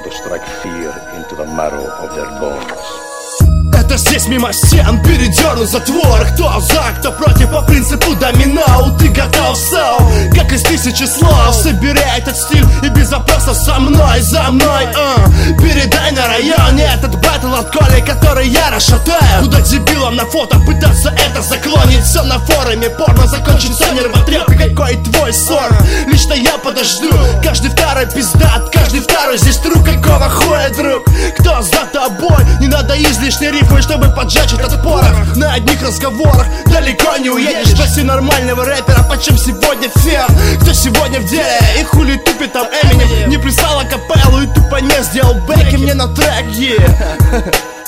want to strike fear into the marrow of their bones. Это здесь мимо стен передернут затвор. Кто за, кто против по принципу домино. Ты готов, как из тысячи слов. Собери этот стиль и без вопросов со мной, за мной. Передай на районе этот баттл от Коли, который я расшатаю. Куда дебилам на фото пытаться это заклонить. Все на форуме, порно закончится нервотрепкой. Какой твой ссор? Лично я подожду. Каждый второй пиздат, каждый второй здесь тру. Какого хуя, друг? Кто за тобой? Не надо излишней рифмы, чтобы поджечь этот порох. На одних разговорах далеко не уедешь. Спроси нормального рэпера, почем сегодня фен? Кто сегодня в деле? И хули тупит там Эминем? Не прислал акапеллу и тупо не сделал бэки мне на трек, yeah.